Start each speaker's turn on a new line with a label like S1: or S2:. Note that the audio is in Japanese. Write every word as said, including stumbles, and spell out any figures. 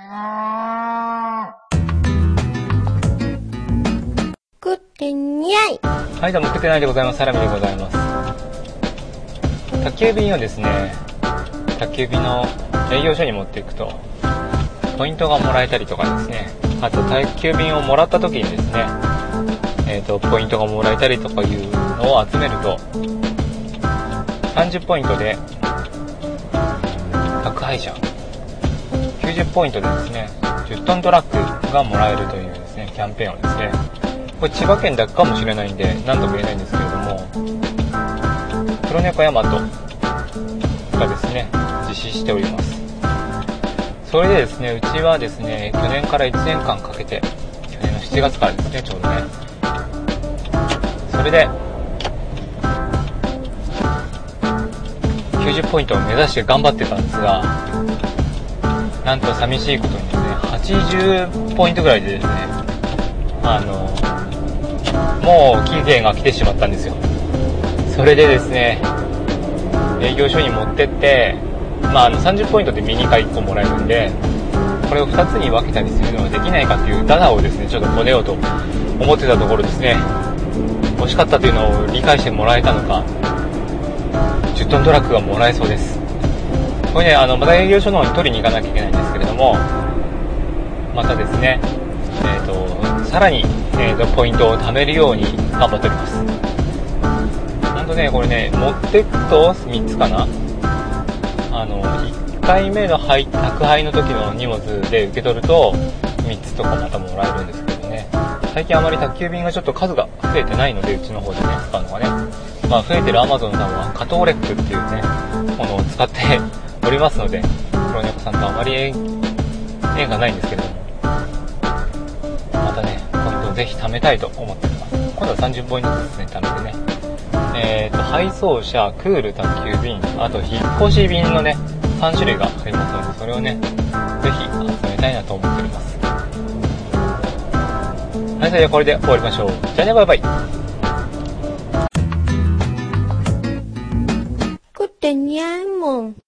S1: 食ってにゃい。
S2: はい、どうも食ってないでございます。サラミでございます。宅急便をですね、宅急便の営業所に持っていくとポイントがもらえたりとかですね、あと宅急便をもらった時にですね、えーと、ポイントがもらえたりとかいうのを集めるとさんじゅうポイントで宅配車、きゅうじゅうポイントでですねじゅっトントラックがもらえるというですねキャンペーンをですね、これ千葉県だけかもしれないんで何とも言えないんですけれども、黒猫ヤマトがですね実施しております。それでですね、うちはですね去年からいちねんかんかけて、去年のしちがつからですね、ちょうどね、それできゅうじゅうポイントを目指して頑張ってたんですが、なんと寂しいことにですねはちじゅうポイントぐらいでですね、あのもう期限が来てしまったんですよ。それでですね営業所に持ってって、まあ、あのさんじゅうポイントでミニカーいっこもらえるんで、これをふたつに分けたりするのはできないかというダダをですねちょっとこねようと思ってたところですね、欲しかったというのを理解してもらえたのか、じゅっトントラックがもらえそうです。これね、あのまた営業所の方に取りに行かなきゃいけないんですけれども、またですね、えーと、さらに、えーと、ポイントを貯めるように頑張っております。ほんとね、これね、持ってくとみっつかな、あのいっかいめの配宅配の時の荷物で受け取るとみっつとかまたもらえるんですけどね、最近あまり宅急便がちょっと数が増えてないので、うちの方でね使うのがね、まあ増えてる Amazon さんはカトーレックっていうねものを使っておりますので、黒猫さんとあまり縁がないんですけれども、またねポイントをぜひ貯めたいと思っております。今度はさんじゅうポイントずつね貯めてね、えーと配送車、クール宅急便、あと引っ越し便のねさん種類がありますので、それをねぜひ集めたいなと思っております。はい、それではこれで終わりましょう。じゃあね、バイバイ。
S1: 食ってにゃいもん。